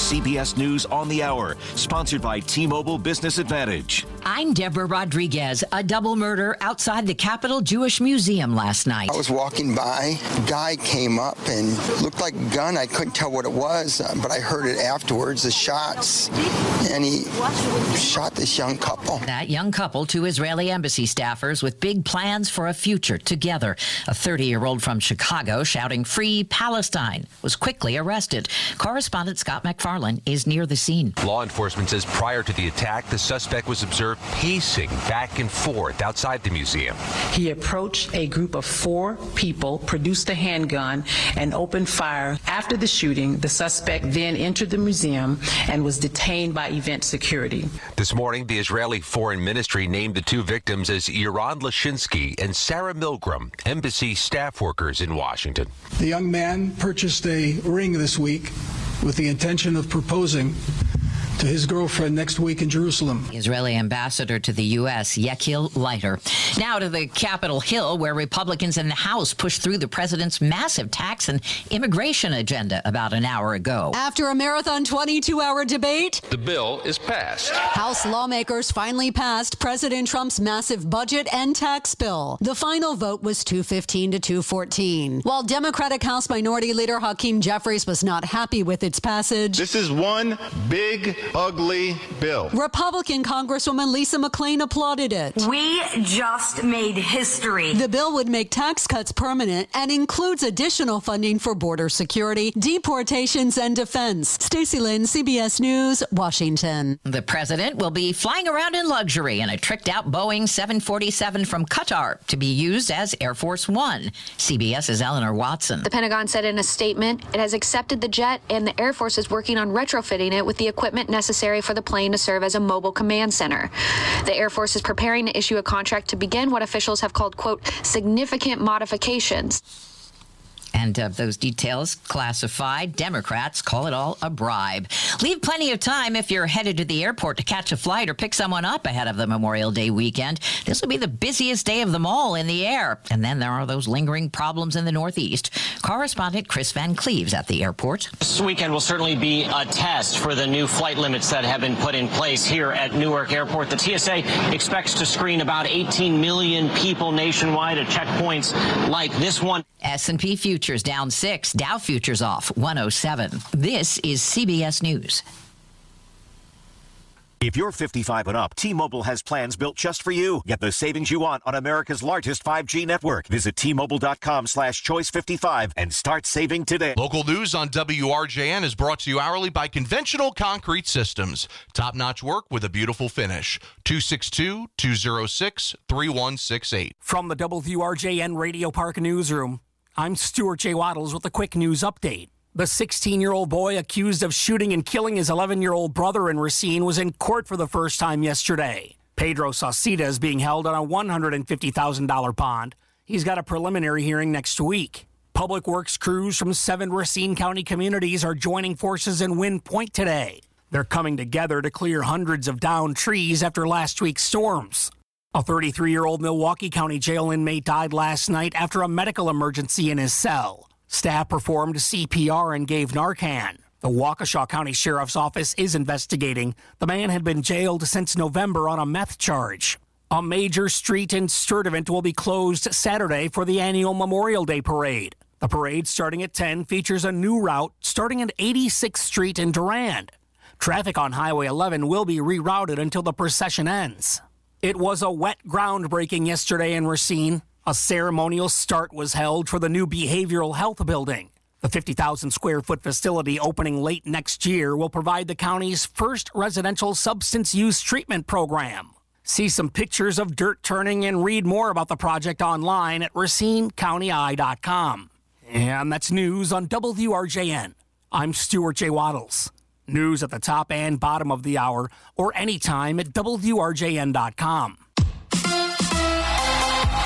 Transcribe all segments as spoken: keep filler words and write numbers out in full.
C B S News on the Hour, sponsored by T-Mobile Business Advantage. I'm Deborah Rodriguez. A double murder outside the Capitol Jewish Museum last night. I was walking by. A guy came up and looked like a gun. I couldn't tell what it was, uh, but I heard it afterwards, the shots, and he shot this young couple. That young couple, two Israeli embassy staffers with big plans for a future together. A thirty-year-old from Chicago shouting "Free Palestine" was quickly arrested. Correspondent Scott McFarlane is near the scene. Law enforcement says prior to the attack, the suspect was observed pacing back and forth outside the museum. He approached a group of four people, produced a handgun, and opened fire. After the shooting, the suspect then entered the museum and was detained by event security. This morning, the Israeli Foreign Ministry named the two victims as Yaron Lashinsky and Sarah Milgram, embassy staff workers in Washington. The young man purchased a ring this week with the intention of proposing to his girlfriend next week in Jerusalem. Israeli ambassador to the U S, Yekil Leiter. Now to the Capitol Hill, where Republicans in the House pushed through the president's massive tax and immigration agenda about an hour ago. After a marathon twenty-two hour debate, the bill is passed. House lawmakers finally passed President Trump's massive budget and tax bill. The final vote was two fifteen to two fourteen. While Democratic House Minority Leader Hakeem Jeffries was not happy with its passage. This is one big ugly bill. Republican Congresswoman Lisa McClain applauded it. We just made history. The bill would make tax cuts permanent and includes additional funding for border security, deportations, and defense. Stacey Lynn, C B S News, Washington. The president will be flying around in luxury in a tricked-out Boeing seven forty-seven from Qatar to be used as Air Force One. CBS's Eleanor Watson. The Pentagon said in a statement it has accepted the jet and the Air Force is working on retrofitting it with the equipment necessary for the plane to serve as a mobile command center. The Air Force is preparing to issue a contract to begin what officials have called, quote, significant modifications. And of those details classified, Democrats call it all a bribe. Leave plenty of time if you're headed to the airport to catch a flight or pick someone up ahead of the Memorial Day weekend. This will be the busiest day of them all in the air. And then there are those lingering problems in the Northeast. Correspondent Chris Van Cleves at the airport. This weekend will certainly be a test for the new flight limits that have been put in place here at Newark Airport. The T S A expects to screen about eighteen million people nationwide at checkpoints like this one. S and P futures down six, Dow futures off one oh seven. This is C B S News. If you're fifty-five and up, T-Mobile has plans built just for you. Get the savings you want on America's largest five G network. Visit T-Mobile.com slash choice 55 and start saving today. Local news on W R J N is brought to you hourly by Conventional Concrete Systems. Top-notch work with a beautiful finish. two six two, two oh six, three one six eight. From the W R J N Radio Park Newsroom, I'm Stuart J. Waddles with a quick news update. The sixteen-year-old boy accused of shooting and killing his eleven-year-old brother in Racine was in court for the first time yesterday. Pedro Sauceda is being held on a one hundred fifty thousand dollars bond. He's got a preliminary hearing next week. Public Works crews from seven Racine County communities are joining forces in Wind Point today. They're coming together to clear hundreds of downed trees after last week's storms. A thirty-three-year-old Milwaukee County jail inmate died last night after a medical emergency in his cell. Staff performed C P R and gave Narcan. The Waukesha County Sheriff's Office is investigating. The man had been jailed since November on a meth charge. A major street in Sturtevant will be closed Saturday for the annual Memorial Day Parade. The parade, starting at ten, features a new route starting at eighty-sixth Street in Durand. Traffic on Highway eleven will be rerouted until the procession ends. It was a wet groundbreaking yesterday in Racine. A ceremonial start was held for the new behavioral health building. The fifty thousand square foot facility opening late next year will provide the county's first residential substance use treatment program. See some pictures of dirt turning and read more about the project online at racine county eye dot com. And that's news on W R J N. I'm Stuart J. Waddles. News at the top and bottom of the hour or anytime at W R J N dot com.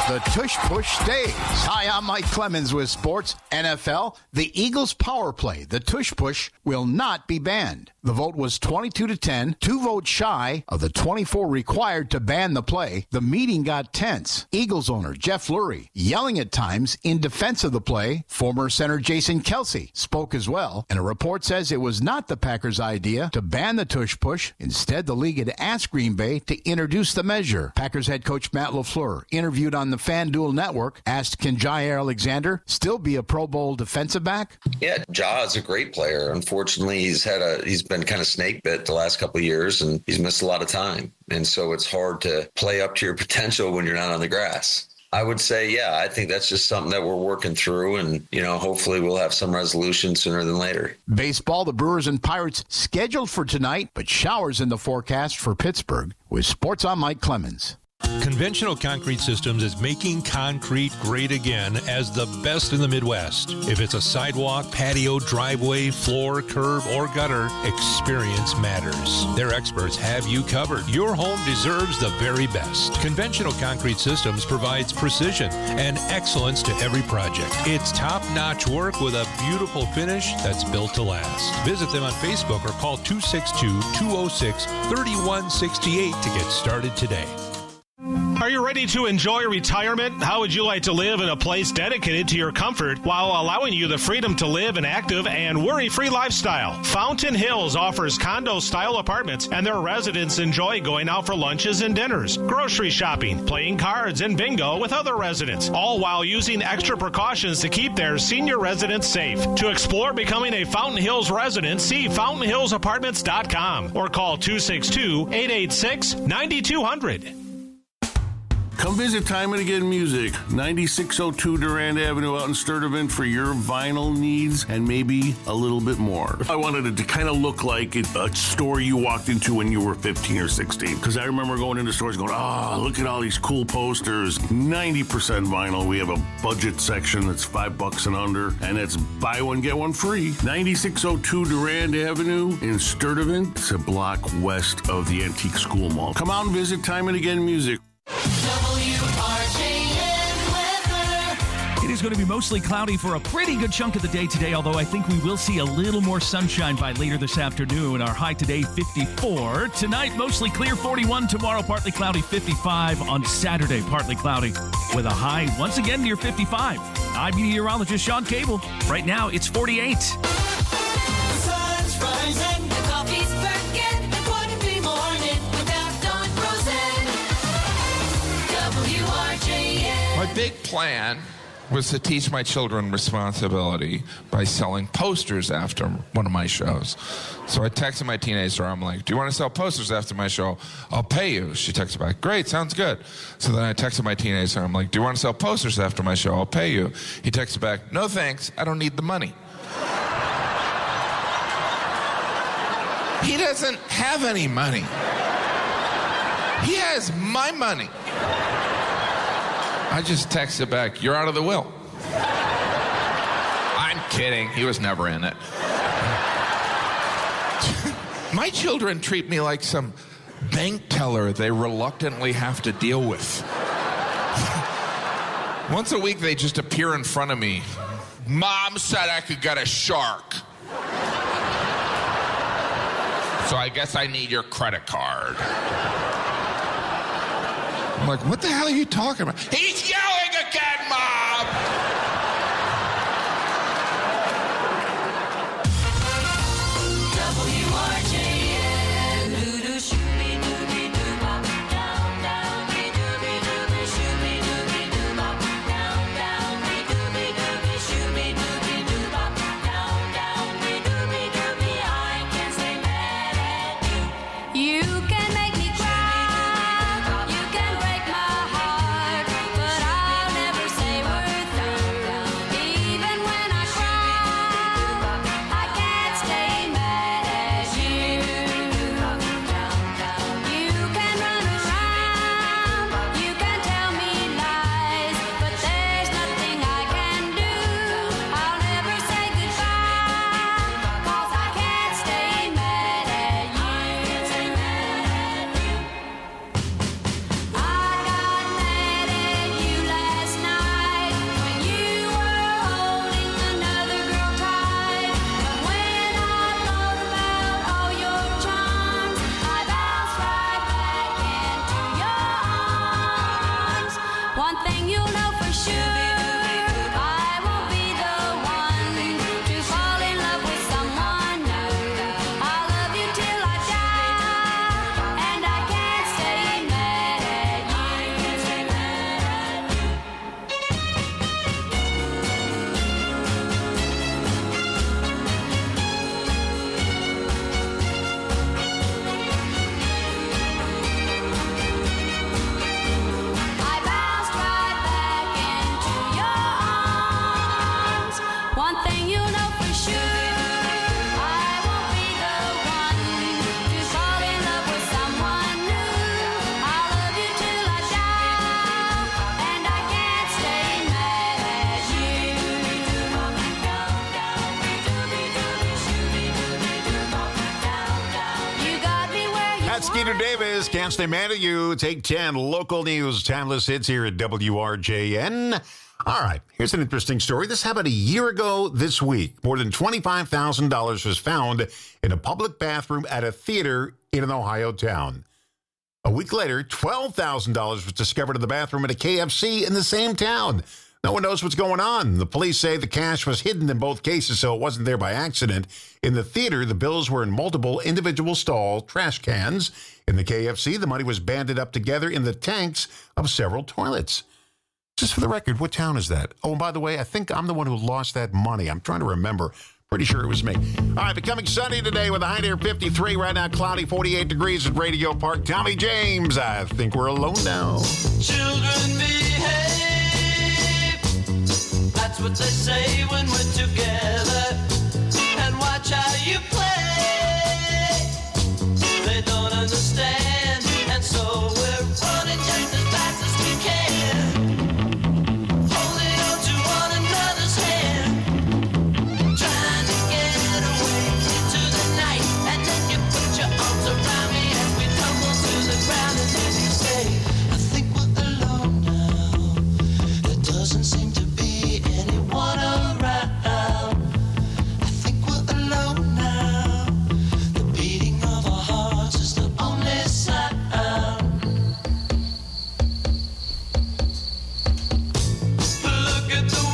The tush push stays. Hi, I'm Mike Clemens with sports. N F L, the Eagles power play, the tush push, will not be banned. The vote was twenty-two to ten, two votes shy of the twenty-four required to ban the play. The meeting got tense. Eagles owner Jeff Lurie yelling at times in defense of the play. Former center Jason Kelce spoke as well, and a report says it was not the Packers' idea to ban the tush push. Instead, the league had asked Green Bay to introduce the measure. Packers head coach Matt LaFleur, interviewed on the FanDuel Network, asked, can Jair Alexander still be a Pro Bowl defensive back? Yeah, Ja is a great player. Unfortunately, he's had a he's been kind of snake bit the last couple of years, and he's missed a lot of time. And so it's hard to play up to your potential when you're not on the grass. I would say, yeah, I think that's just something that we're working through, and, you know, hopefully we'll have some resolution sooner than later. Baseball, the Brewers and Pirates scheduled for tonight, but showers in the forecast for Pittsburgh. With Sports, I'm Mike Clemens. Conventional Concrete Systems is making concrete great again as the best in the Midwest. If it's a sidewalk, patio, driveway, floor, curb, or gutter, experience matters. Their experts have you covered. Your home deserves the very best. Conventional Concrete Systems provides precision and excellence to every project. It's top-notch work with a beautiful finish that's built to last. Visit them on Facebook or call two six two, two oh six, three one six eight to get started today. Are you ready to enjoy retirement? How would you like to live in a place dedicated to your comfort while allowing you the freedom to live an active and worry-free lifestyle? Fountain Hills offers condo-style apartments, and their residents enjoy going out for lunches and dinners, grocery shopping, playing cards, and bingo with other residents, all while using extra precautions to keep their senior residents safe. To explore becoming a Fountain Hills resident, see fountain hills apartments dot com or call two six two, eight eight six, nine two zero zero. Come visit Time and Again Music, ninety-six oh two Durand Avenue out in Sturtevant for your vinyl needs and maybe a little bit more. I wanted it to kind of look like it, a store you walked into when you were fifteen or sixteen. Because I remember going into stores going, oh, look at all these cool posters. ninety percent vinyl. We have a budget section that's five bucks and under, and it's buy one, get one free. ninety-six oh two Durand Avenue in Sturtevant. It's a block west of the Antique School Mall. Come out and visit Time and Again Music. It is going to be mostly cloudy for a pretty good chunk of the day today, although I think we will see a little more sunshine by later this afternoon. Our high today, fifty-four. Tonight, mostly clear, forty-one. Tomorrow, partly cloudy, fifty-five. On Saturday, partly cloudy with a high once again near fifty-five. I'm meteorologist Sean Cable. Right now, it's forty-eight. The sun's rising, the coffee's perking, it wouldn't be morning without Don Rosen. W R J N. My big plan was to teach my children responsibility by selling posters after one of my shows. So I texted my teenager, I'm like, do you want to sell posters after my show? I'll pay you. She texted back, great, sounds good. So then I texted my teenager, I'm like, do you want to sell posters after my show? I'll pay you. He texted back, no thanks, I don't need the money. He doesn't have any money. He has my money. I just texted back, you're out of the will. I'm kidding. He was never in it. My children treat me like some bank teller they reluctantly have to deal with. Once a week, they just appear in front of me. Mom said I could get a shark. So I guess I need your credit card. I'm like, what the hell are you talking about? He's yelling again, Mom! W R J N. Doo-doo, shooby-dooby-doo, bop, down, down, dee-dooby-dooby, shooby-dooby-doo, bop, down, down, dee-dooby-dooby, shooby-dooby-doo, bop, down, down, dee-dooby-dooby. I can't stay mad at you. You can make me cry. You can break my heart, but I'll never say we're through. Skeeter Davis, Can't Stay Mad at You. Take ten, local news, timeless hits here at W R J N. All right, here's an interesting story. This happened a year ago this week. More than twenty-five thousand dollars was found in a public bathroom at a theater in an Ohio town. A week later, twelve thousand dollars was discovered in the bathroom at a K F C in the same town. No one knows what's going on. The police say the cash was hidden in both cases, so it wasn't there by accident. In the theater, the bills were in multiple individual stall trash cans. In the K F C, the money was banded up together in the tanks of several toilets. Just for the record, what town is that? Oh, and by the way, I think I'm the one who lost that money. I'm trying to remember. Pretty sure it was me. All right, becoming sunny today with a high near fifty-three. Right now, cloudy, forty-eight degrees at Radio Park. Tommy James, I think we're alone now. Children behave. That's what they say when we're together. And watch how you play. They don't understand. And so we're running just as fast as we can. Holding on to one another's hand. Trying to get away into the night. And then you put your arms around me as we tumble to the ground. And then you say, I think we're alone now. There doesn't seem to be anyone around. I think we're alone now. The beating of our hearts is the only sound. Look at the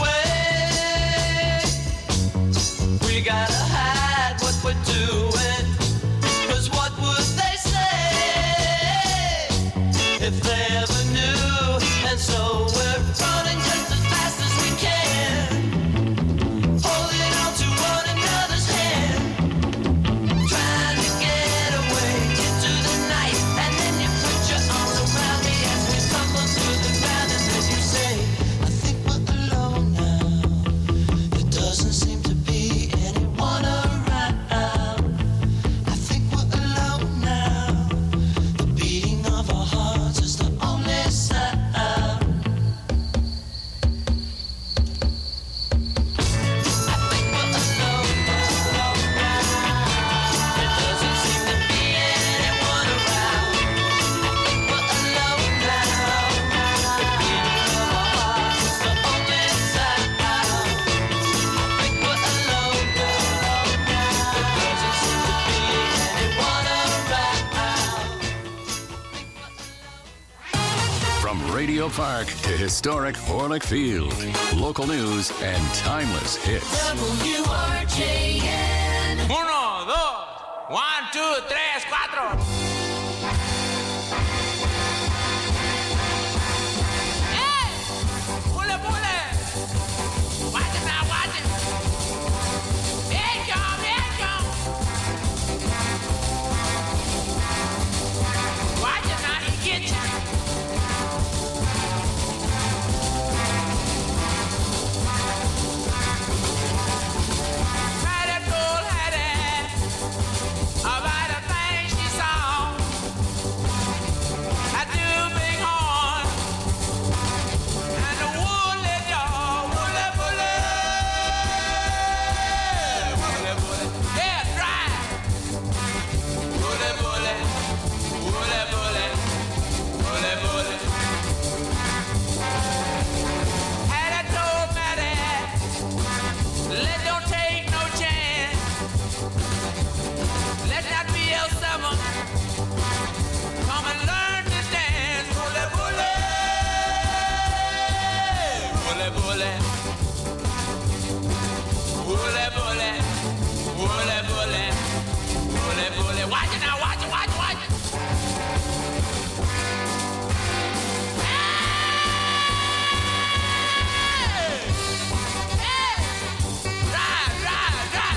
way we gotta hide what we're doing. 'Cause what would they say if they ever knew? And so we're running just as fast as we can, holding on to one another's hand, trying to get away into the night. And then you put your arms around me as we tumble to the ground. And then you say, I think we're alone now. There doesn't seem to be anyone around. I think we're alone now. The beating of our hearts is the only sound. From Radio Park to historic Orlick Field, local news and timeless hits. W R J N. Uno, dos, one, two, tres, cuatro. Hey! Pule, pule! Watch it now, watch it! There you go, there you go! Watch it now, he gets you! Hattie told Hattie about a thing she saw. I do big horn and the woolly dog, woolly, woolly, woolly, woolly, yeah, dry. Woolly, woolly, woolly, woolly, woolly, woolly. Hattie told Mattie, let don't take no chance. Let not be L seven. Come and learn this dance. Bully, bully. Bully, bully. Bully, bully. Bully, bully. Bully, bully. Watch it now, watch it, watch it, watch it. Drive, drive, drive.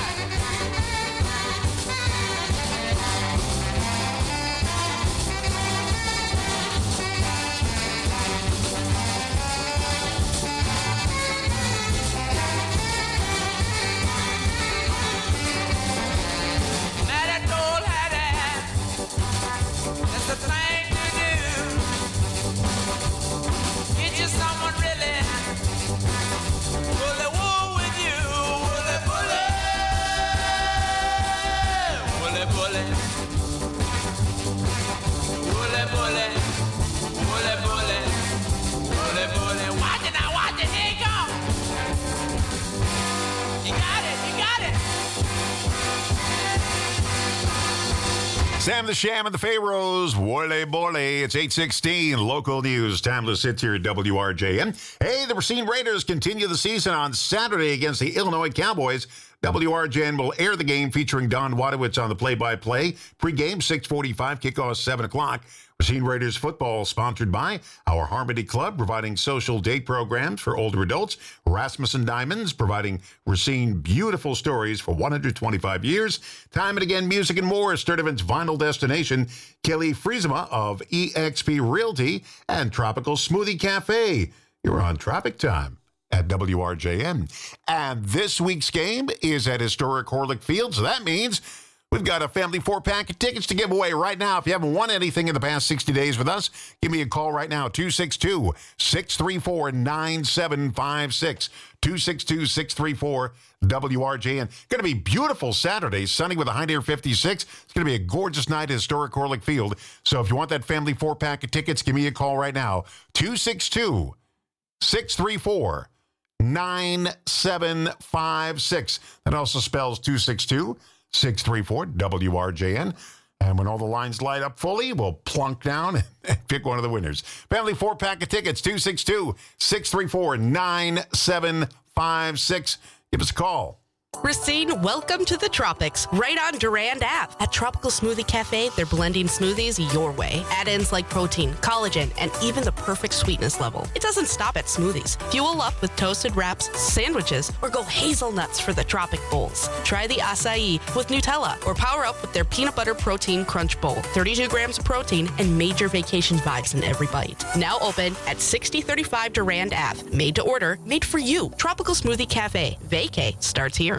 Sam the Sham and the Pharaohs, Wole Bole. It's eight sixteen, local news. Timeless hits here at W R J N. Hey, the Racine Raiders continue the season on Saturday against the Illinois Cowboys. W R J N will air the game featuring Don Wadowitz on the play-by-play. Pre-game, six forty-five, kickoff seven o'clock. Racine Raiders football sponsored by Our Harmony Club, providing social date programs for older adults. Rasmussen Diamonds, providing Racine beautiful stories for one hundred twenty-five years. Time and again, music and more. Sturdivant's vinyl destination. Kelly Friesema of E X P Realty and Tropical Smoothie Cafe. You're on Traffic Time at W R J N. And this week's game is at historic Horlick Field, so that means we've got a family four-pack of tickets to give away right now. If you haven't won anything in the past sixty days with us, give me a call right now, two six two, six three four, nine seven five six, two six two, six three four, W R J N. Going to be beautiful Saturday, sunny with a high near fifty-six. It's going to be a gorgeous night at historic Horlick Field. So if you want that family four-pack of tickets, give me a call right now, two six two, six three four, nine seven five six. That also spells two six two, six three four, W R J N. And when all the lines light up fully, we'll plunk down and pick one of the winners. Family four-pack of tickets, two six two, six three four, nine seven five six. Give us a call. Racine, welcome to the tropics, right on Durand Ave. At Tropical Smoothie Cafe, they're blending smoothies your way. Add-ins like protein, collagen, and even the perfect sweetness level. It doesn't stop at smoothies. Fuel up with toasted wraps, sandwiches, or go hazelnuts for the tropic bowls. Try the acai with Nutella, or power up with their peanut butter protein crunch bowl. thirty-two grams of protein and major vacation vibes in every bite. Now open at sixty thirty-five Durand Ave. Made to order, made for you. Tropical Smoothie Cafe. Vacay starts here.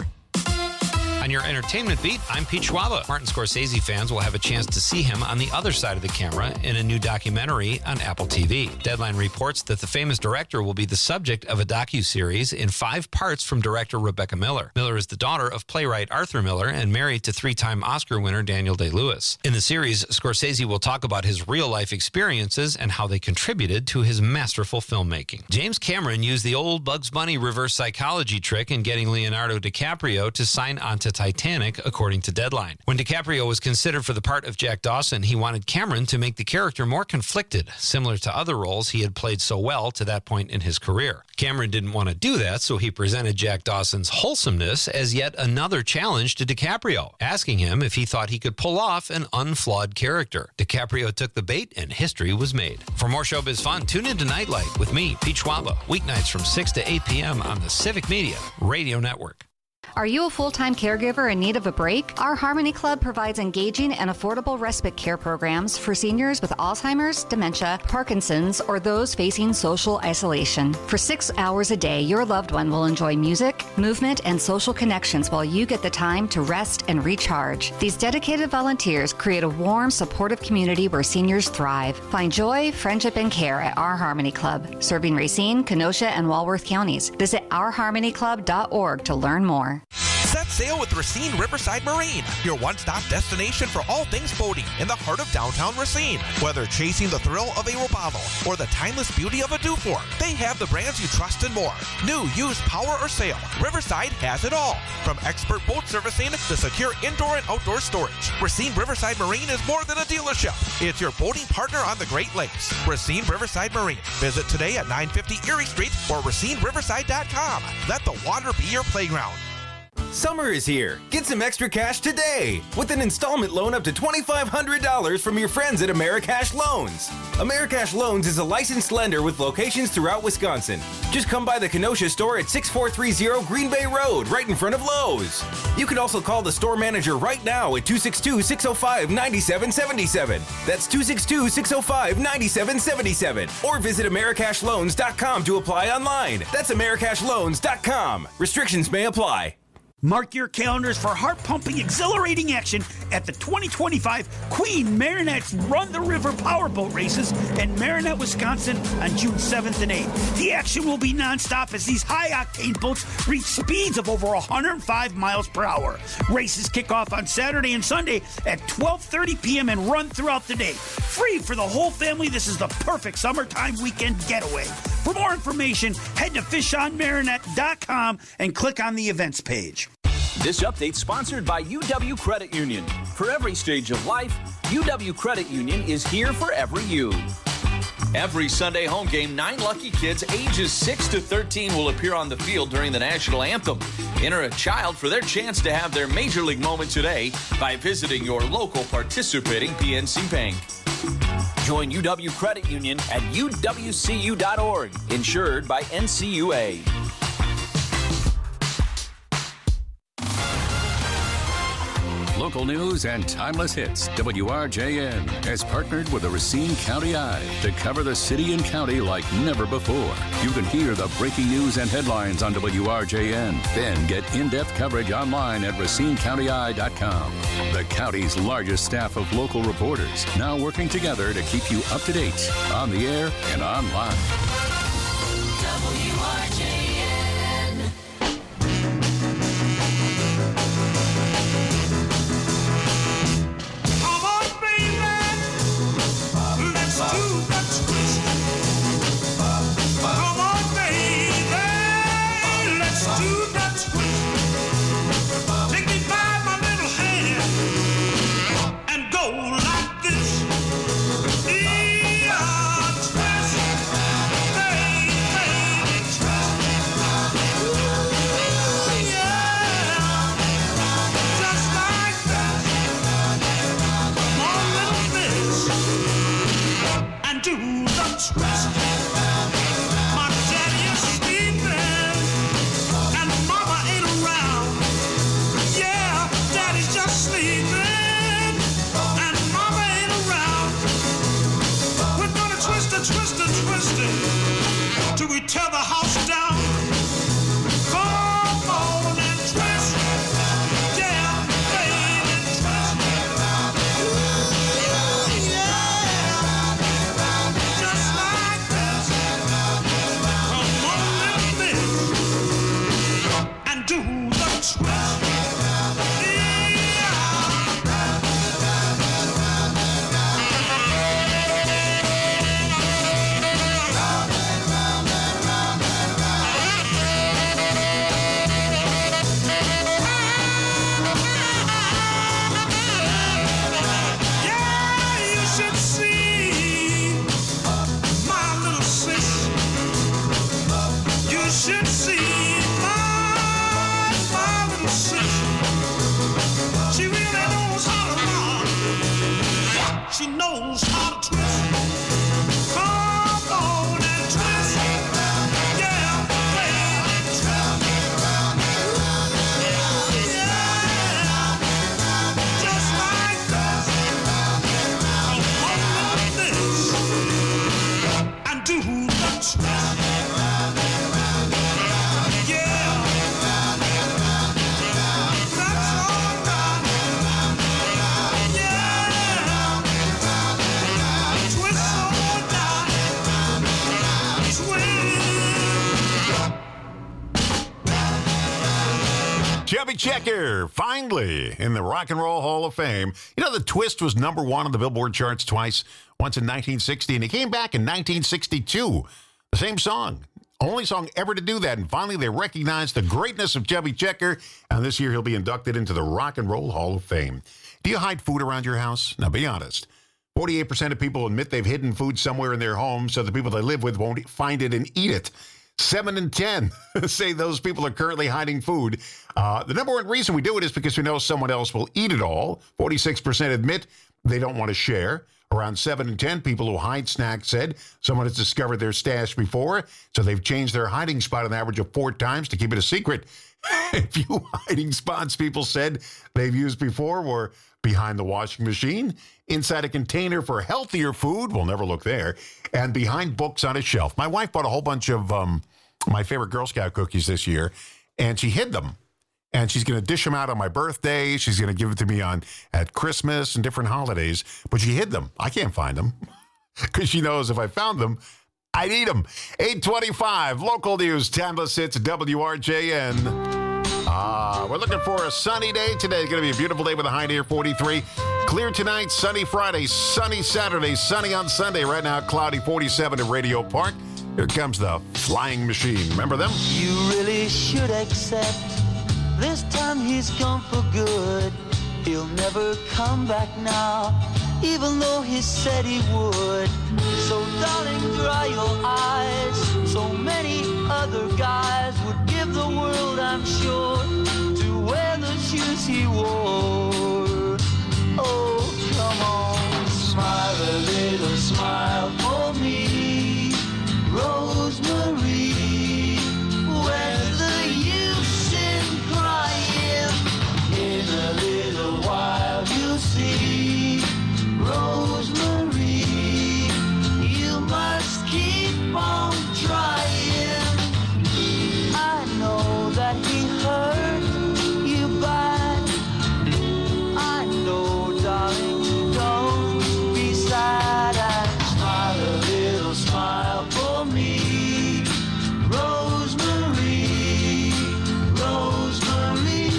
On your entertainment beat, I'm Pete Schwaba. Martin Scorsese fans will have a chance to see him on the other side of the camera in a new documentary on Apple T V. Deadline reports that the famous director will be the subject of a docuseries in five parts from director Rebecca Miller. Miller is the daughter of playwright Arthur Miller and married to three-time Oscar winner Daniel Day-Lewis. In the series, Scorsese will talk about his real-life experiences and how they contributed to his masterful filmmaking. James Cameron used the old Bugs Bunny reverse psychology trick in getting Leonardo DiCaprio to sign on to Titanic, according to Deadline. When DiCaprio was considered for the part of Jack Dawson, he wanted Cameron to make the character more conflicted, similar to other roles he had played so well to that point in his career. Cameron didn't want to do that, so he presented Jack Dawson's wholesomeness as yet another challenge to DiCaprio, asking him if he thought he could pull off an unflawed character. DiCaprio took the bait, and history was made. For more showbiz fun, tune in to Nightlight with me, Pete Schwaba, weeknights from six to eight p.m. on the Civic Media Radio Network. Are you a full-time caregiver in need of a break? Our Harmony Club provides engaging and affordable respite care programs for seniors with Alzheimer's, dementia, Parkinson's, or those facing social isolation. For six hours a day, your loved one will enjoy music, movement, and social connections while you get the time to rest and recharge. These dedicated volunteers create a warm, supportive community where seniors thrive. Find joy, friendship, and care at Our Harmony Club, serving Racine, Kenosha, and Walworth counties. Visit our harmony club dot org to learn more. Set sail with Racine Riverside Marine, your one-stop destination for all things boating in the heart of downtown Racine. Whether chasing the thrill of a Robalo or the timeless beauty of a Dufour, they have the brands you trust and more. New, used, power, or sail, Riverside has it all. From expert boat servicing to secure indoor and outdoor storage, Racine Riverside Marine is more than a dealership. It's your boating partner on the Great Lakes. Racine Riverside Marine. Visit today at nine fifty Erie Street or racine riverside dot com. Let the water be your playground. Summer is here. Get some extra cash today with an installment loan up to twenty-five hundred dollars from your friends at Americash Loans. Americash Loans is a licensed lender with locations throughout Wisconsin. Just come by the Kenosha store at six four three zero Green Bay Road, right in front of Lowe's. You can also call the store manager right now at two six two, six oh five, nine seven seven seven. That's two six two, six oh five, nine seven seven seven. Or visit americash loans dot com to apply online. That's americash loans dot com. Restrictions may apply. Mark your calendars for heart-pumping, exhilarating action at the twenty twenty-five Queen Marinette's Run the River Powerboat Races in Marinette, Wisconsin on June seventh and eighth. The action will be nonstop as these high-octane boats reach speeds of over one hundred five miles per hour. Races kick off on Saturday and Sunday at twelve thirty p.m. and run throughout the day. Free for the whole family, this is the perfect summertime weekend getaway. For more information, head to fish on marinette dot com and click on the events page. This update sponsored by U W Credit Union. For every stage of life, U W Credit Union is here for every you. Every Sunday home game, nine lucky kids ages six to thirteen will appear on the field during the national anthem. Enter a child for their chance to have their major league moment today by visiting your local participating P N C Bank. Join U W Credit Union at U W C U dot org, insured by N C U A. Local news and timeless hits. W R J N has partnered with the Racine County Eye to cover the city and county like never before. You can hear the breaking news and headlines on W R J N. Then get in-depth coverage online at racine county eye dot com. The county's largest staff of local reporters now working together to keep you up to date on the air and online. W R J N. Chubby Checker, finally in the Rock and Roll Hall of Fame. You know, the Twist was number one on the Billboard charts twice, once in nineteen sixty, and it came back in nineteen sixty-two. The same song. Only song ever to do that. And finally, they recognized the greatness of Chubby Checker, and this year he'll be inducted into the Rock and Roll Hall of Fame. Do you hide food around your house? Now, be honest. forty-eight percent of people admit they've hidden food somewhere in their home so the people they live with won't find it and eat it. Seven in ten say those people are currently hiding food. Uh, the number one reason we do it is because we know someone else will eat it all. forty-six percent admit they don't want to share. Around seven in ten people who hide snacks said someone has discovered their stash before, so they've changed their hiding spot an average of four times to keep it a secret. A few hiding spots people said they've used before were behind the washing machine, inside a container for healthier food, we'll never look there, and behind books on a shelf. My wife bought a whole bunch of um, my favorite Girl Scout cookies this year, and she hid them. And she's going to dish them out on my birthday. She's going to give it to me on at Christmas and different holidays. But she hid them. I can't find them because she knows if I found them, I'd eat them. eight twenty-five, local news, timeless hits, W R J N. Ah, uh, we're looking for a sunny day today. It's going to be a beautiful day with a high near forty-three. Clear tonight, sunny Friday, sunny Saturday, sunny on Sunday. Right now, cloudy forty-seven at Radio Park. Here comes the Flying Machine. Remember them? You really should accept This time he's gone for good. He'll never come back now, even though he said he would. So darling, dry your eyes. So many other guys would give the world, I'm sure, to wear the shoes he wore. Oh, come on, smile a little smile for me, Rosemary. Where's the use in crying? In a little while you'll see, Rosemary, you must keep on trying. I know that he hurt you bad. I know, darling, don't be sad and smile a little smile for me, Rosemary, Rosemary.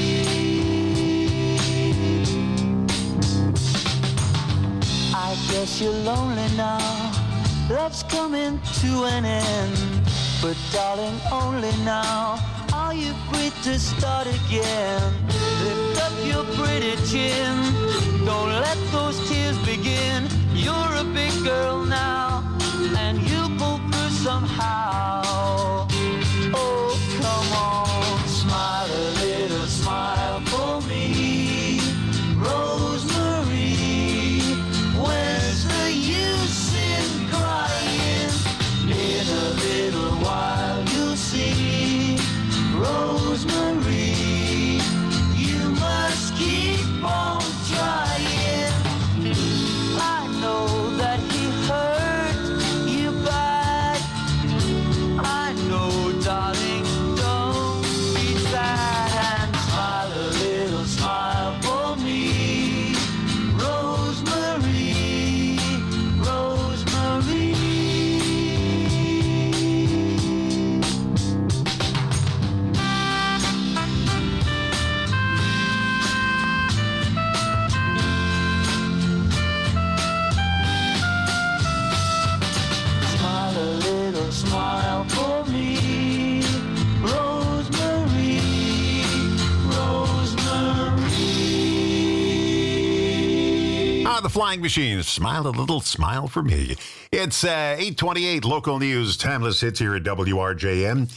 I guess you're lonely now, love's coming to an end. But darling, only now are you free to start again. Lift up your pretty chin, don't let those tears begin. You're a big girl now, and you'll pull through somehow. Oh, come on, smile a little smile for me, Rosemary. Where's the use in crying? In a little while you'll see, Rosemary, you must keep on trying. I know that he hurt you bad. I know, darling, don't be sad and smile a little smile for me, Rosemary, Rosemary. Smile a little smile for me, Rosemary, Rosemary. Ah, the Flying Machine. Smile a little smile for me. It's uh, eight twenty-eight, local news, timeless hits here at W R J M.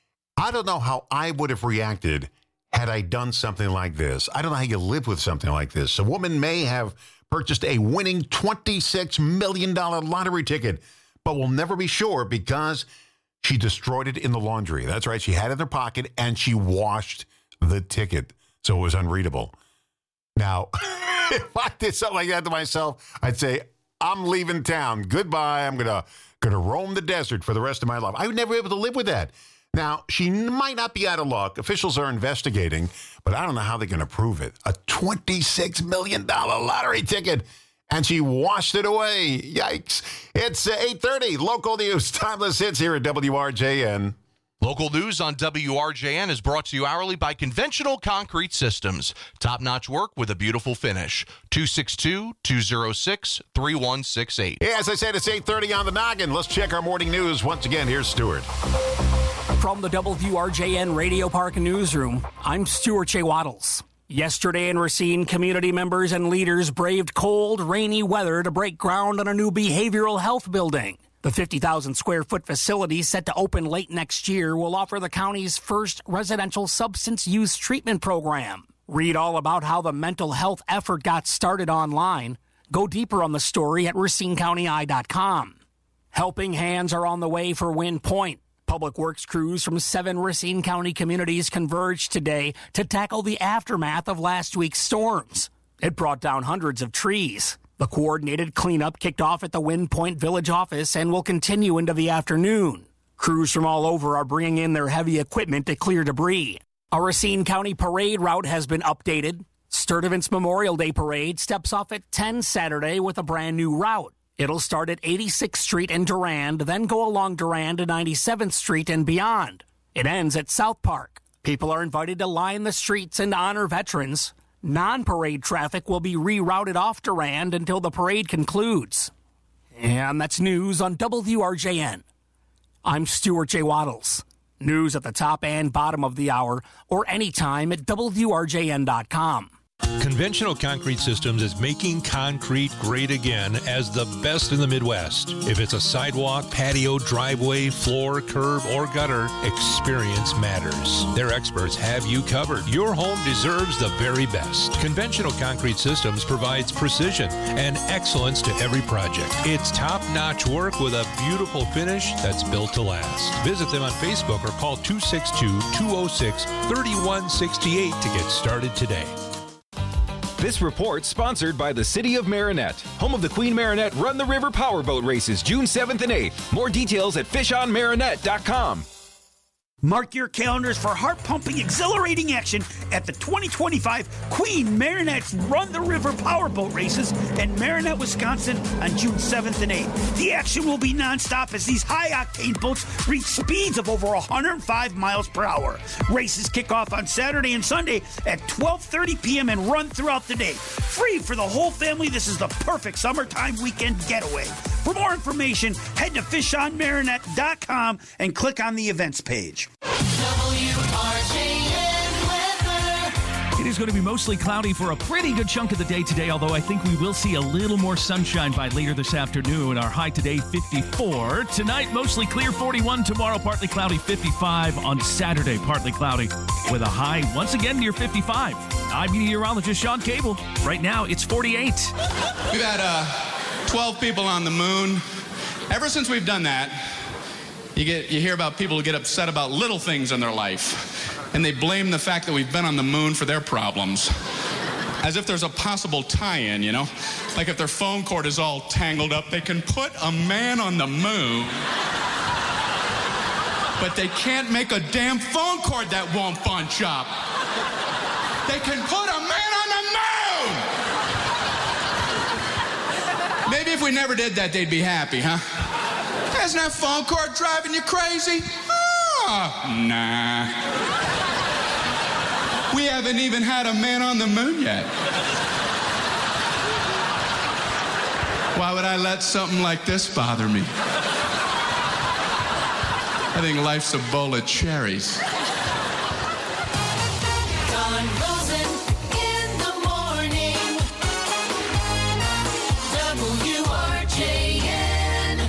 I don't know how I would have reacted had I done something like this. I don't know how you live with something like this. A woman may have purchased a winning twenty-six million dollars lottery ticket, but will never be sure because she destroyed it in the laundry. That's right. She had it in her pocket and she washed the ticket, so it was unreadable. Now, if I did something like that to myself, I'd say, I'm leaving town. Goodbye. I'm going to going to roam the desert for the rest of my life. I would never be able to live with that. Now, she might not be out of luck. Officials are investigating, but I don't know how they're going to prove it. A twenty-six million dollars lottery ticket, and she washed it away. Yikes. It's uh, eight thirty, local news, timeless hits here at W R J N. Local news on W R J N is brought to you hourly by Conventional Concrete Systems. Top-notch work with a beautiful finish. two six two, two oh six, three one six eight. Yeah, as I said, it's eight thirty on the noggin. Let's check our morning news. Once again, here's Stuart. From the W R J N Radio Park Newsroom, I'm Stuart J. Waddles. Yesterday in Racine, community members and leaders braved cold, rainy weather to break ground on a new behavioral health building. The fifty thousand square foot facility, set to open late next year, will offer the county's first residential substance use treatment program. Read all about how the mental health effort got started online. Go deeper on the story at racine county eye dot com. Helping hands are on the way for Wind Point. Public Works crews from seven Racine County communities converged today to tackle the aftermath of last week's storms. It brought down hundreds of trees. The coordinated cleanup kicked off at the Wind Point Village office and will continue into the afternoon. Crews from all over are bringing in their heavy equipment to clear debris. A Racine County parade route has been updated. Sturtevant's Memorial Day Parade steps off at ten Saturday with a brand new route. It'll start at eighty-sixth Street and Durand, then go along Durand to ninety-seventh Street and beyond. It ends at South Park. People are invited to line the streets and honor veterans. Non-parade traffic will be rerouted off Durand until the parade concludes. And that's news on W R J N. I'm Stuart J. Waddles. News at the top and bottom of the hour or anytime at W R J N dot com. Conventional Concrete Systems is making concrete great again as the best in the Midwest. If it's a sidewalk, patio, driveway, floor, curb, or gutter, experience matters. Their experts have you covered. Your home deserves the very best. Conventional Concrete Systems provides precision and excellence to every project. It's top-notch work with a beautiful finish that's built to last. Visit them on Facebook or call two six two, two oh six, three one six eight to get started today. This report sponsored by the City of Marinette, home of the Queen Marinette Run the River Powerboat Races, June seventh and eighth. More details at fish on marinette dot com. Mark your calendars for heart-pumping, exhilarating action at the twenty twenty-five Queen Marinette's Run the River Powerboat Races in Marinette, Wisconsin on June seventh and eighth. The action will be nonstop as these high-octane boats reach speeds of over one hundred five miles per hour. Races kick off on Saturday and Sunday at twelve thirty p.m. and run throughout the day. Free for the whole family, this is the perfect summertime weekend getaway. For more information, head to fish on marinette dot com and click on the events page. W R J N weather. It is going to be mostly cloudy for a pretty good chunk of the day today, although I think we will see a little more sunshine by later this afternoon. Our high today, fifty-four. Tonight, mostly clear, forty-one. Tomorrow, partly cloudy, fifty-five. On Saturday, partly cloudy with a high once again near fifty-five. I'm meteorologist Sean Cable. Right now, it's forty-eight. We've had uh, twelve people on the moon. Ever since we've done that, You get you hear about people who get upset about little things in their life, and they blame the fact that we've been on the moon for their problems. As if there's a possible tie-in, you know? Like if their phone cord is all tangled up, they can put a man on the moon, but they can't make a damn phone cord that won't bunch up. They can put a man on the moon! Maybe if we never did that, they'd be happy, huh? Isn't that phone cord driving you crazy? Oh, nah. We haven't even had a man on the moon yet. Why would I let something like this bother me? I think life's a bowl of cherries. Don Rosen in the morning. W R J N.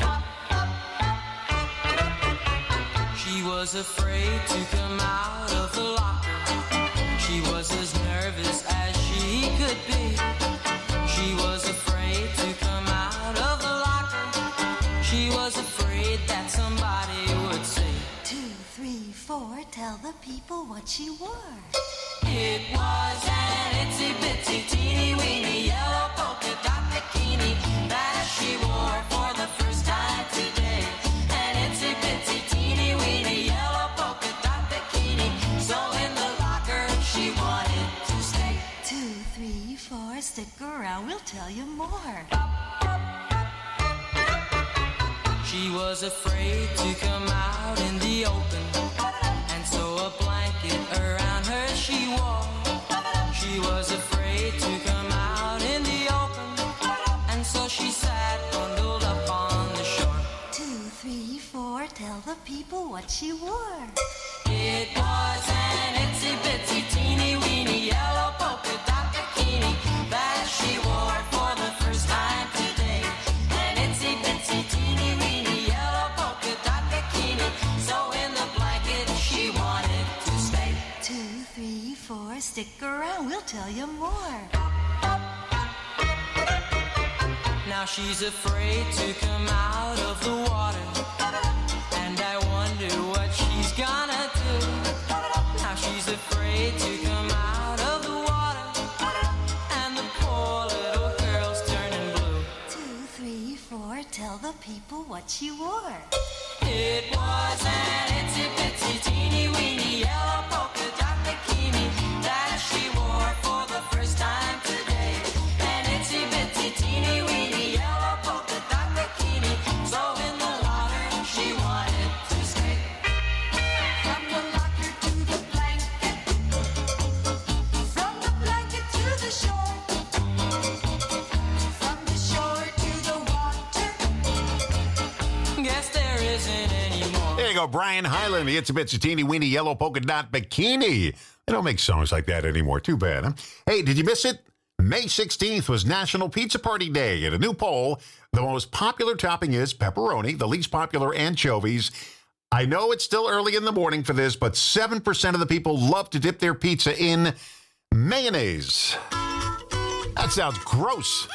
She was afraid to come out of the locker. She was as nervous as she could be. She was afraid to come out of the locker. She was afraid that somebody would say, Two, three, four, tell the people what she wore. it was an itsy bitsy teeny weeny yellow polka dot bikini that she wore for the first time today. An itsy bitsy teeny weeny yellow polka dot bikini. So in the locker she wanted to stay. Two, three, four, stick around, we'll tell you more. She was afraid to come out in the open, and so a blanket around her she wore. She was afraid to come out in the open, and so she sat bundled up on the shore. Two, three, four, tell the people what she wore. It was an itsy bitsy teeny weeny yellow polka dot bikini that she wore for the first time today. An itsy bitsy teeny weeny yellow polka dot bikini. So in the blanket she wanted to stay. Two, three, four, stick around, we'll tell you more. Now she's afraid to come out of the water, and I wonder what she's gonna do. Now she's afraid to come out of the water, and the poor little girl's turning blue. Two, three, four, tell the people what she wore. It was an itsy bitsy teeny weeny yellow polka dot bikini that she wore for the first time today. An itsy bitsy teeny weeny yellow polka dot bikini. So in the water she wanted to stay. From the locker to the blanket, from the blanket to the shore, from the shore to the water. Guess there isn't any more There you go, Brian Hyland, the Itsy Bitsy Teeny Weeny Yellow Polka Dot Bikini. They don't make songs like that anymore. Too bad, huh? Hey, did you miss it? May sixteenth was National Pizza Party Day. In a new poll, the most popular topping is pepperoni, the least popular anchovies. I know it's still early in the morning for this, but seven percent of the people love to dip their pizza in mayonnaise. That sounds gross.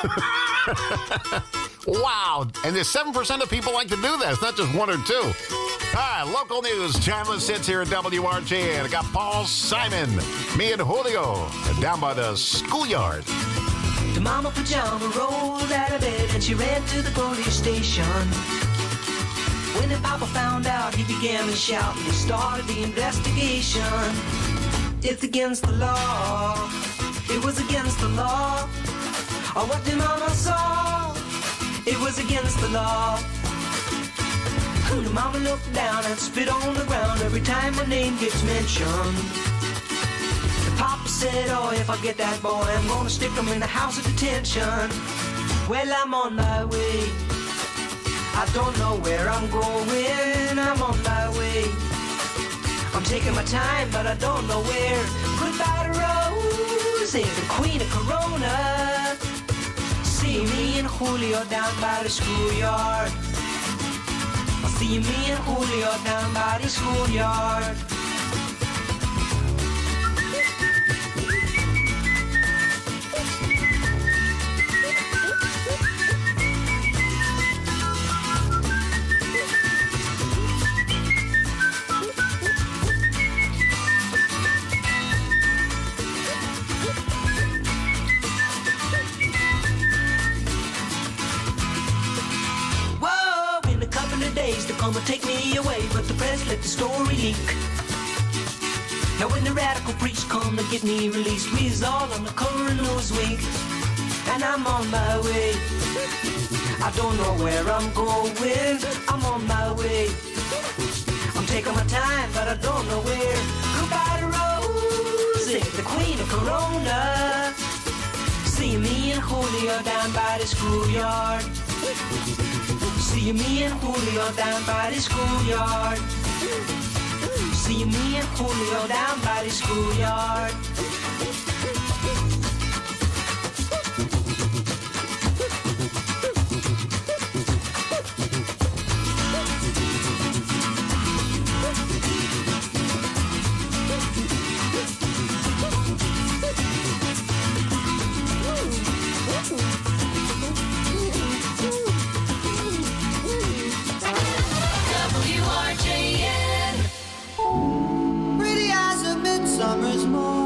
Wow. And there's seven percent of people like to do that. It's not just one or two. All right, local news. Timeless hits here at W R J N. I got Paul Simon, me and Julio, down by the schoolyard. The mama pajama rolled out of bed and she ran to the police station. When the papa found out, he began to shout and he started the investigation. It's against the law. It was against the law. Or what the mama saw. It was against the law. The mama looked down and spit on the ground every time my name gets mentioned. The papa said, oh, if I get that boy, I'm gonna stick him in the house of detention. Well, I'm on my way. I don't know where I'm going. I'm on my way. I'm taking my time, but I don't know where. Goodbye to Rosie, the queen of Corona. See me and Julio down by the schoolyard. I'll see me and Julio down by the schoolyard. They're gonna take me away, but the press let the story leak. Now when the radical preach come to get me released, we's all on the cover of Newsweek, and I'm on my way. I don't know where I'm going, I'm on my way. I'm taking my time, but I don't know where. Goodbye to Rosie, the queen of Corona. See me and Julio down by the schoolyard. See me and Julio down by the schoolyard. See me and Julio down by the schoolyard. W R J N. Pretty as a midsummer's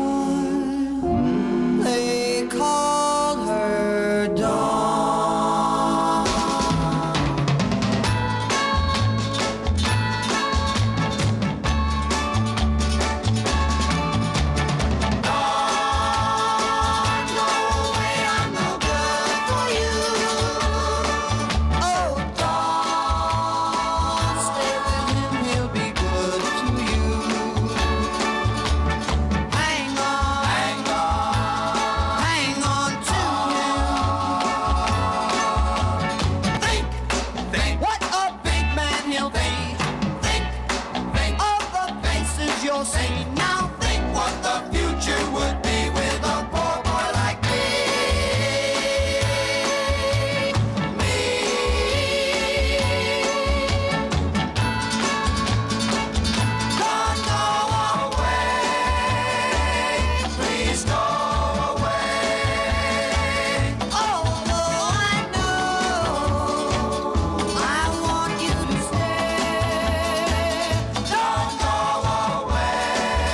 morn, they called her Dawn. Dawn, no way, I'm no good for you. Oh, Dawn, stay with him, he'll be good to you. Hang on, hang on, hang on to him. Think, think, what a big man he'll be. Think, think of the faces you'll see. Now think what the future would be with a poor boy like me. Me. Don't go away, please go away. Although I know I want you to stay. Don't go away,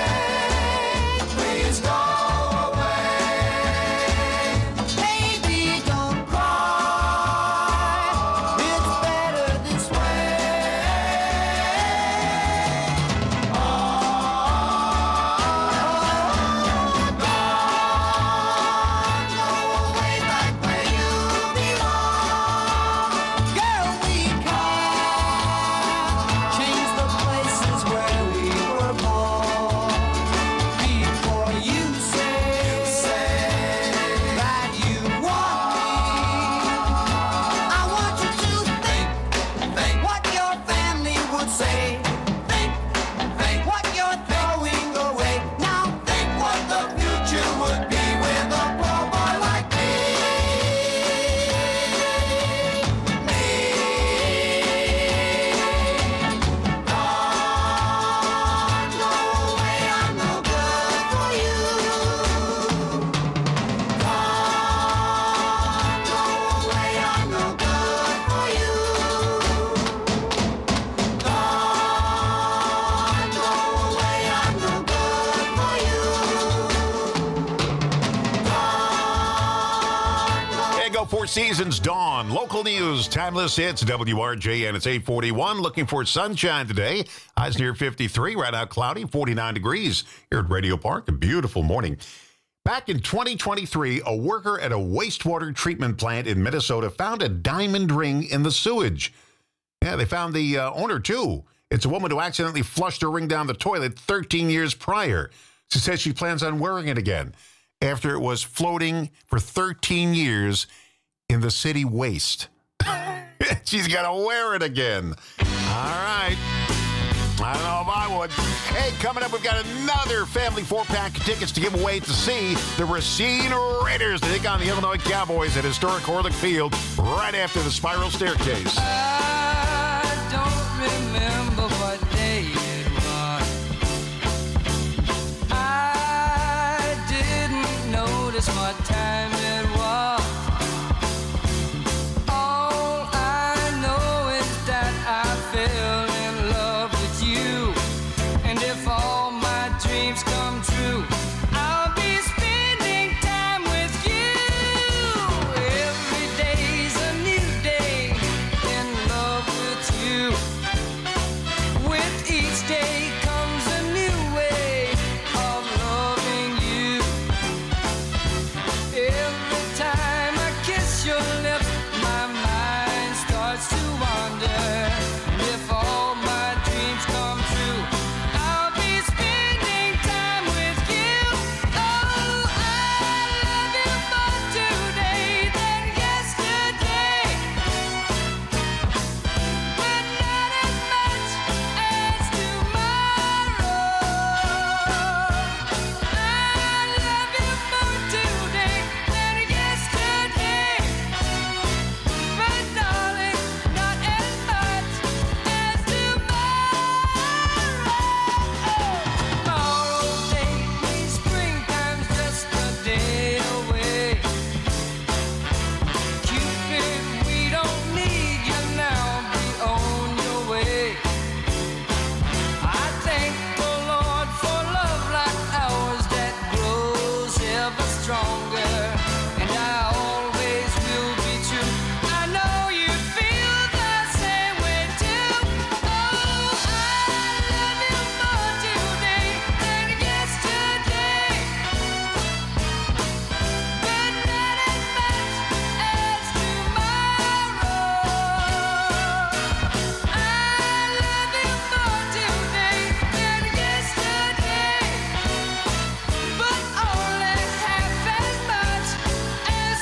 Seasons dawn. Local news, timeless hits, W R J N. It's eight forty-one. Looking for sunshine today. Highs near fifty-three. Right out cloudy, forty-nine degrees here at Radio Park. A beautiful morning. Back in twenty twenty-three, a worker at a wastewater treatment plant in Minnesota found a diamond ring in the sewage. Yeah, they found the uh, owner, too. It's a woman who accidentally flushed her ring down the toilet thirteen years prior. She says she plans on wearing it again after it was floating for thirteen years in the city waste. She's got to wear it again. All right. I don't know if I would. Hey, coming up, we've got another family four-pack of tickets to give away to see the Racine Raiders to take on the Illinois Cowboys at historic Horlick Field right after the spiral staircase. I don't remember what day it was. I didn't notice what time it was. All I know is that I fell in love with you. And if all my dreams come true, I'll be spending time with you. Every day's a new day in love with you. With each day comes a new way of loving you. Every time I kiss your lips, my mind starts to wander. And if all my dreams come true, I'll be spending time with you. Oh, I love you more today than yesterday, but not as much as tomorrow. I love you more today than yesterday, but darling, not as much as tomorrow. Tomorrow take me, springtime's just a day away. Cupid, we don't need you now, be on your way. I thank the Lord for love like ours that grows ever stronger, and I always will be true. I know you feel the same way too. Oh, I love you more today than yesterday, but not as much as tomorrow. I love you more today than yesterday, but only half as much as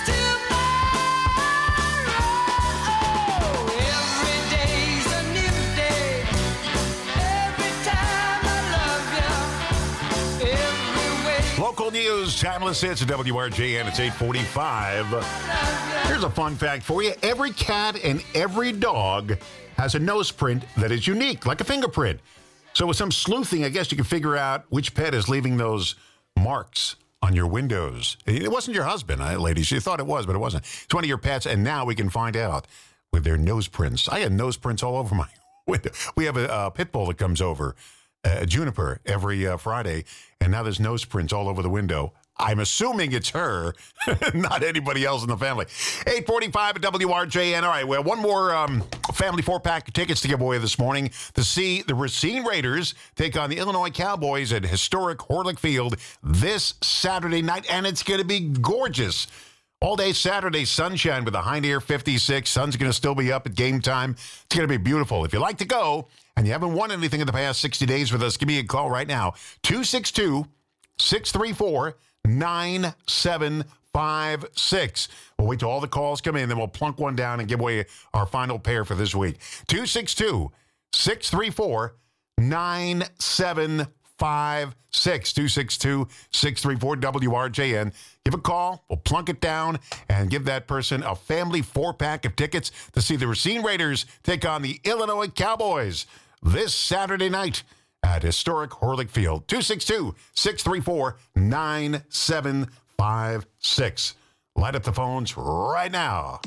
tomorrow. Every day's a new day. Every time I love you. Every way. Local news, timeless hits at W R J N. It's eight forty-five. Here's a fun fact for you. Every cat and every dog has a nose print that is unique, like a fingerprint. So with some sleuthing, I guess you can figure out which pet is leaving those marks on your windows. It wasn't your husband, uh, ladies. You thought it was, but it wasn't. It's one of your pets, and now we can find out with their nose prints. I had nose prints all over my window. We have a, a pit bull that comes over, uh, Juniper, every uh, Friday, and now there's nose prints all over the window. I'm assuming it's her, not anybody else in the family. eight forty-five at W R J N. All right, well, one more um, family four-pack of tickets to give away this morning to see the Racine Raiders take on the Illinois Cowboys at historic Horlick Field this Saturday night, and it's going to be gorgeous. All day Saturday, sunshine with a high near fifty-six. Sun's going to still be up at game time. It's going to be beautiful. If you like to go and you haven't won anything in the past sixty days with us, give me a call right now. two six two, six three four, nine seven five six. We'll wait till all the calls come in, then we'll plunk one down and give away our final pair for this week. two six two, six three four, nine seven five six. two six two, six three four, W R J N. Give a call, we'll plunk it down, and give that person a family four-pack of tickets to see the Racine Raiders take on the Illinois Cowboys this Saturday night at historic Horlick Field. two six two, six three four, nine seven five six. Light up the phones right now.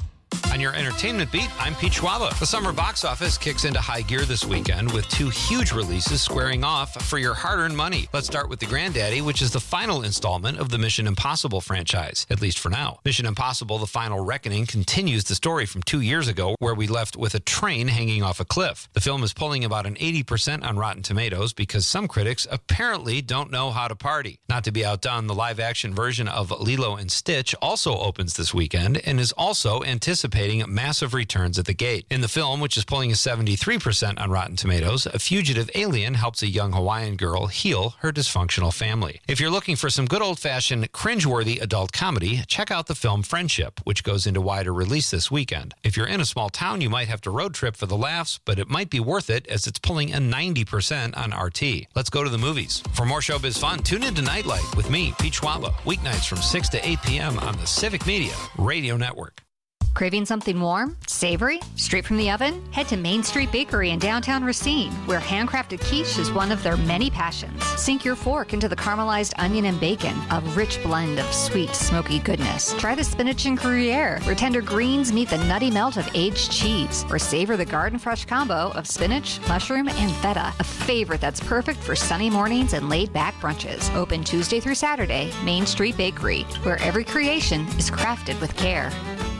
On your entertainment beat, I'm Pete Schwaba. The summer box office kicks into high gear this weekend with two huge releases squaring off for your hard-earned money. Let's start with The Granddaddy, which is the final installment of the Mission Impossible franchise, at least for now. Mission Impossible: The Final Reckoning continues the story from two years ago, where we left with a train hanging off a cliff. The film is pulling about an eighty percent on Rotten Tomatoes because some critics apparently don't know how to party. Not to be outdone, the live-action version of Lilo and Stitch also opens this weekend and is also anticipating massive returns at the gate. In the film, which is pulling a seventy-three percent on Rotten Tomatoes, a fugitive alien helps a young Hawaiian girl heal her dysfunctional family. If you're looking for some good old-fashioned, cringeworthy adult comedy, check out the film Friendship, which goes into wider release this weekend. If you're in a small town, you might have to road trip for the laughs, but it might be worth it as it's pulling a ninety percent on R T. Let's go to the movies. For more showbiz fun, tune into Nightlight with me, Pete Schwaba, weeknights from six to eight p.m. on the Civic Media Radio Network. Craving something warm, savory, straight from the oven? Head to Main Street Bakery in downtown Racine, where handcrafted quiche is one of their many passions. Sink your fork into the caramelized onion and bacon, a rich blend of sweet, smoky goodness. Try the spinach and Gruyere, where tender greens meet the nutty melt of aged cheese. Or savor the garden fresh combo of spinach, mushroom, and feta, a favorite that's perfect for sunny mornings and laid-back brunches. Open Tuesday through Saturday, Main Street Bakery, where every creation is crafted with care.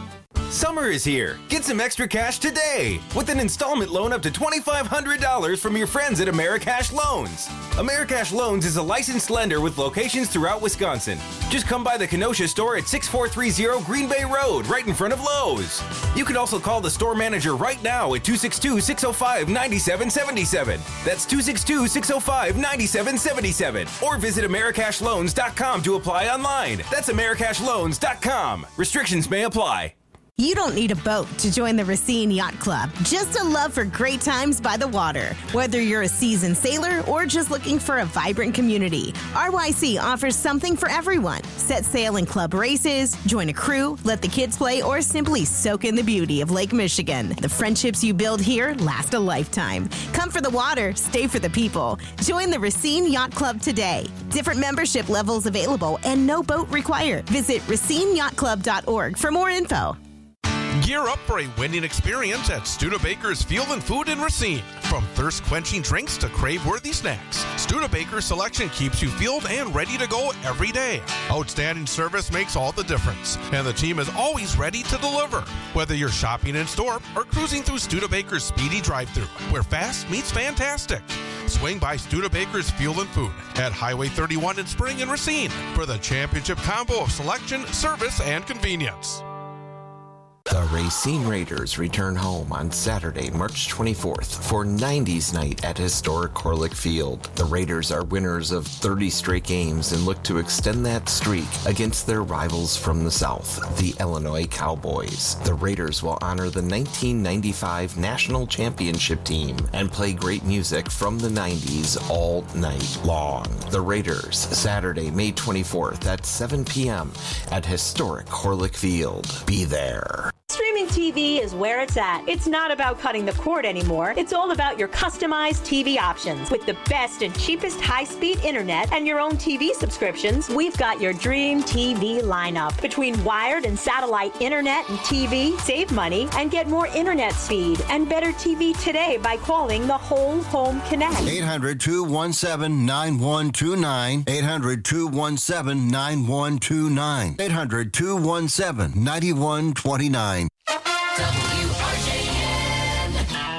Summer is here. Get some extra cash today with an installment loan up to twenty-five hundred dollars from your friends at Americash Loans. Americash Loans is a licensed lender with locations throughout Wisconsin. Just come by the Kenosha store at six four three zero Green Bay Road, right in front of Lowe's. You can also call the store manager right now at two six two, six oh five, nine seven seven seven. That's two six two, six oh five, nine seven seven seven. Or visit Americash Loans dot com to apply online. That's Americash Loans dot com. Restrictions may apply. You don't need a boat to join the Racine Yacht Club, just a love for great times by the water. Whether you're a seasoned sailor or just looking for a vibrant community, R Y C offers something for everyone. Set sail in club races, join a crew, let the kids play, or simply soak in the beauty of Lake Michigan. The friendships you build here last a lifetime. Come for the water, stay for the people. Join the Racine Yacht Club today. Different membership levels available and no boat required. Visit racine yacht club dot org for more info. Gear up for a winning experience at Studebaker's Field and Food in Racine. From thirst-quenching drinks to crave-worthy snacks, Studebaker's selection keeps you fueled and ready to go every day. Outstanding service makes all the difference, and the team is always ready to deliver. Whether you're shopping in store or cruising through Studebaker's speedy drive-thru, where fast meets fantastic. Swing by Studebaker's Fuel and Food at Highway thirty-one in Spring and Racine for the championship combo of selection, service, and convenience. The Racine Raiders return home on Saturday, March twenty-fourth for nineties night at historic Corlick Field. The Raiders are winners of thirty straight games and look to extend that streak against their rivals from the South, the Illinois Cowboys. The Raiders will honor the nineteen ninety-five National Championship team and play great music from the nineties all night long. The Raiders, Saturday, May twenty-fourth at seven p.m. at historic Corlick Field. Be there. Streaming T V is where it's at. It's not about cutting the cord anymore. It's all about your customized T V options. With the best and cheapest high-speed internet and your own T V subscriptions, we've got your dream T V lineup. Between wired and satellite internet and T V, save money and get more internet speed and better T V today by calling the Whole Home Connect. eight hundred, two one seven, nine one two nine. eight hundred, two one seven, nine one two nine. eight hundred, two one seven, nine one two nine. W R J N.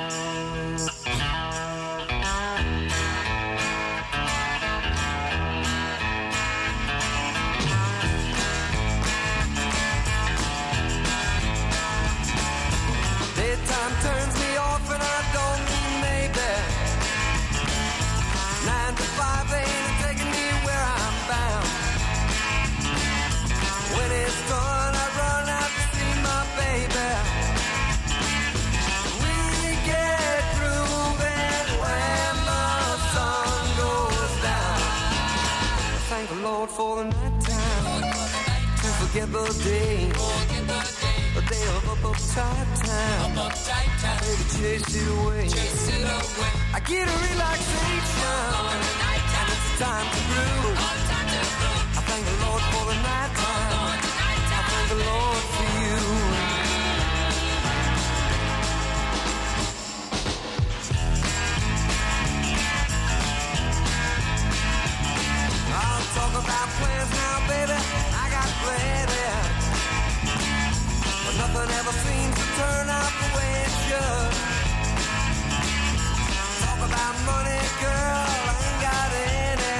Daytime turns me off and I don't mean maybe. Nine to five ain't taking me where I'm bound. When it's done, I run out to see my baby. We get through it when the sun goes down. Thank the Lord for the night time. To forget the day. A day of uptight time. Baby, chase it away. I get a relaxation. And it's time to groove. I thank the Lord for the night time. I thank the Lord for you. about plans now, baby, I got plenty. But nothing ever seems to turn out the way it should. Talk about money, girl, I ain't got any.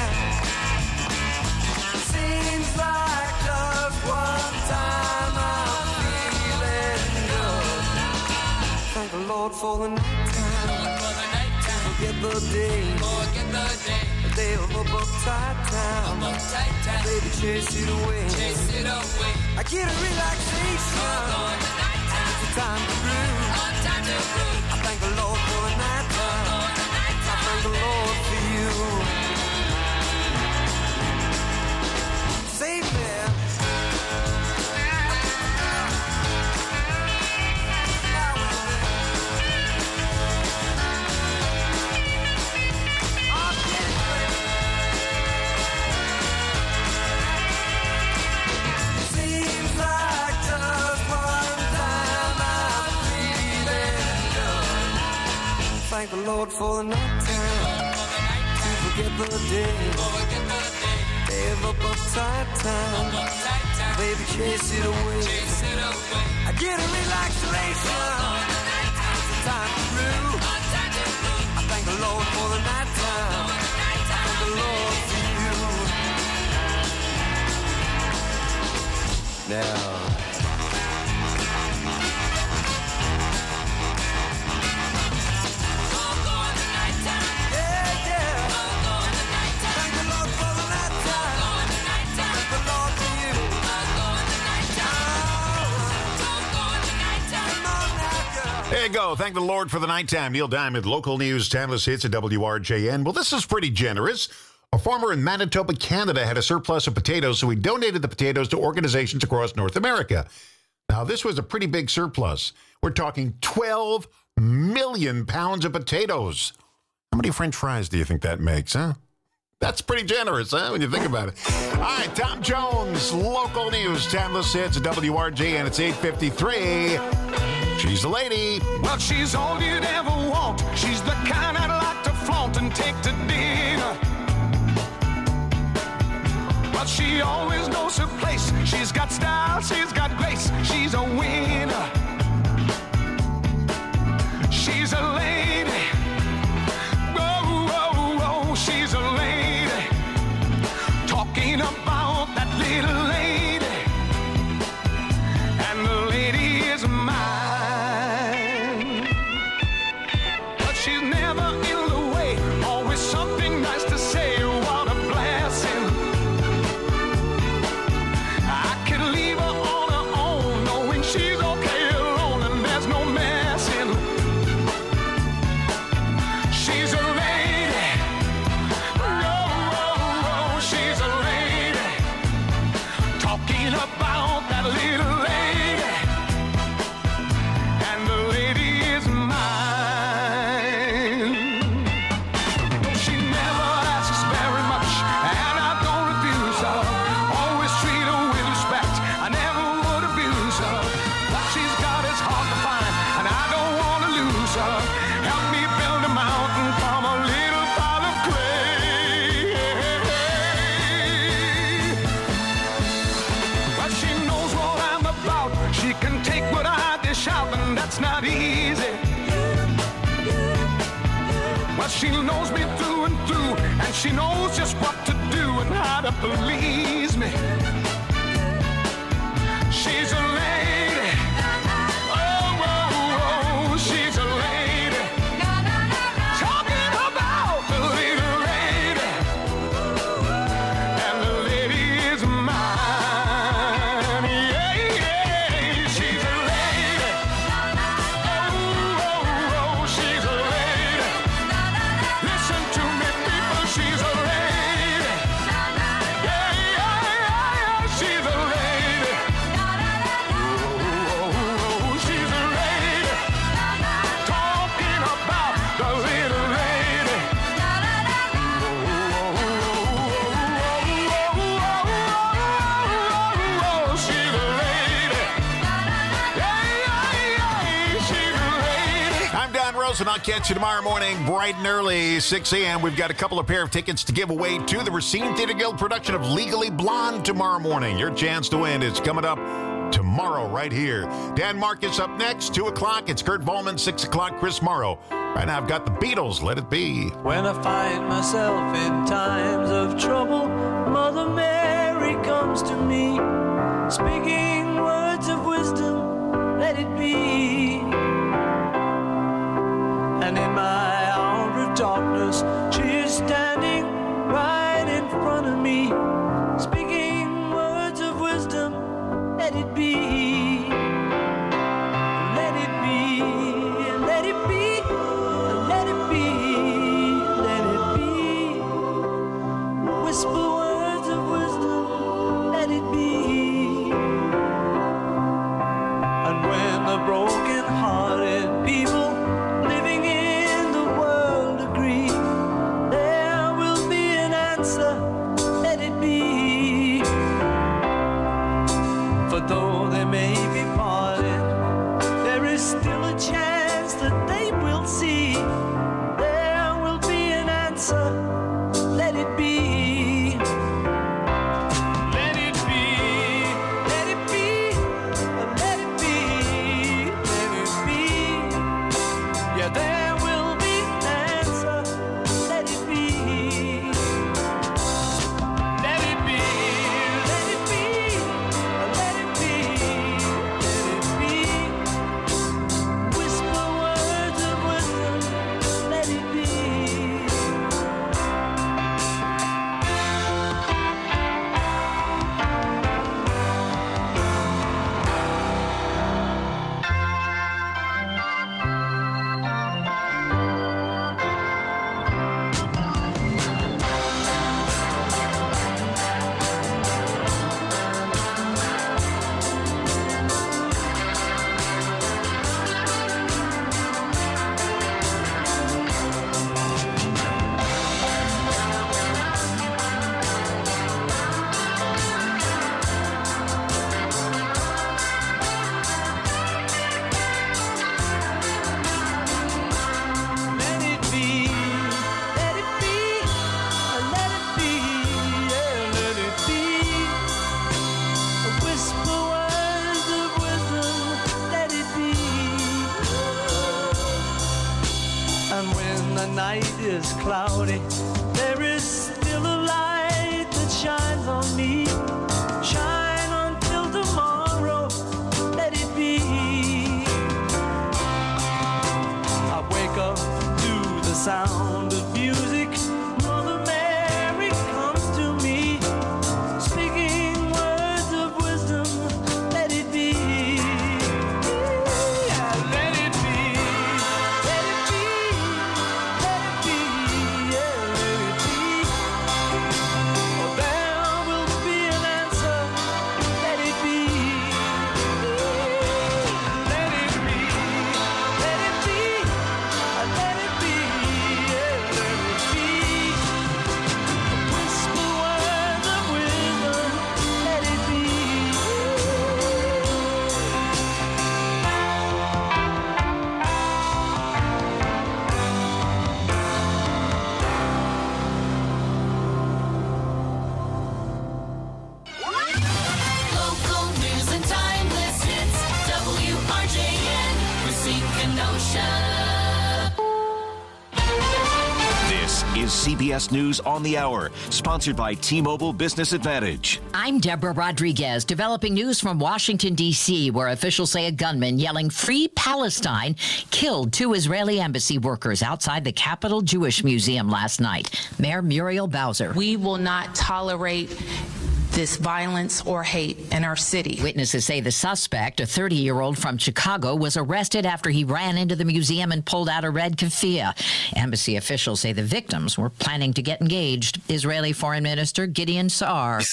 Seems like just one time I'm feeling good. Thank the Lord for the night time. Forget the day. Forget the day. The day of a uptight town. Uptight town. Baby, chase it away. Chase it away. I get a relaxation. On the night time. It's a time to groove. On time to groove. I thank the Lord for the night time. On the night time. I thank the Lord for you. Save me. Thank the Lord for the night time. To forget the day. Day of up uptight time. Baby, chase it away. I get a relaxation. It's a time to groove. I thank the Lord for the night time. I thank the Lord for you. Now. There you go. Thank the Lord for the nighttime. Neil Diamond, local news, timeless hits at W R J N. Well, this is pretty generous. A farmer in Manitoba, Canada had a surplus of potatoes, so he donated the potatoes to organizations across North America. Now, this was a pretty big surplus. We're talking twelve million pounds of potatoes. How many French fries do you think that makes, huh? That's pretty generous, huh, when you think about it. All right, Tom Jones, local news, timeless hits at W R J N. It's eight fifty-three. She's the lady. Well, she's all you'd ever want. She's the kind I'd like to flaunt and take to dinner. But she always knows her place. She's got style, she's got grace. She's a winner. She's a lady. Whoa, whoa, whoa, she's a lady. Talking about that little lady. And the lady is mine. She's never in the way, always something nice to say. What a blessing. I could leave her on her own, knowing she's okay alone and there's no messing. She's a lady. Oh, oh, oh, she's a lady. Talking about that little lady. And the lady is mine. Not easy. Well, she knows me through and through, and she knows just what to do and how to please me. She's a lady. Oh, oh, oh, she's a lady. Talking about the little lady, and the lady is mine. Yeah, yeah, she's a lady. She's a lady. Listen to me, people. She's a lady. Yeah, yeah, yeah, yeah. She's a lady. also not catch you tomorrow morning, bright and early, six a.m. We've got a couple of pair of tickets to give away to the Racine Theater Guild production of Legally Blonde tomorrow morning. Your chance to win is coming up tomorrow right here. Dan Marcus up next, two o'clock. It's Kurt Volman, six o'clock, Chris Morrow. Right now I've got the Beatles, Let It Be. When I find myself in times of trouble, Mother Mary comes to me, speaking words of wisdom, let it be. And in my hour of darkness, she is standing right in front of me, speaking words of wisdom, let it be. Let it be, let it be, let it be, let it be. Whisper words of wisdom, let it be. And when the broken-hearted people living in the world agree, there will be an answer, let it be. For though they may be parted, there is still a chance that they will see. There will be an answer, let it be. Let it be, let it be, let it be, let it be. Yeah, there will be an answer, let it be. Let it be, let it be, let it be, let it be. Whisper words of wisdom, let it be. Let it be, let it be, let it be, yeah, let it be. Whisper words of wisdom, let it be. And when the night is cloudy, there is still a light that shines on me. Shine until tomorrow, let it be. I wake up to the sound of music. Mother Mary comes to me, speaking words of wisdom, let it be. Yeah, let it be, let it be, let it be, yeah, let it be. Oh, there will be an answer, let it be. Let it be, let it be, let it be, yeah, let it be. Whisper words of wisdom, let it be. Local news and timeless hits. W R J N, Racine Kenosha. This is C B S News on the Hour, sponsored by T-Mobile Business Advantage. I'm Deborah Rodriguez, developing news from Washington, D C, where officials say a gunman yelling "Free Palestine" killed two Israeli embassy workers outside the Capitol Jewish Museum last night. Mayor Muriel Bowser. We will not tolerate this violence or hate in our city. Witnesses say the suspect, a thirty-year-old from Chicago, was arrested after he ran into the museum and pulled out a red keffiyeh. Embassy officials say the victims were planning to get engaged. Israeli Foreign Minister Gideon Saar.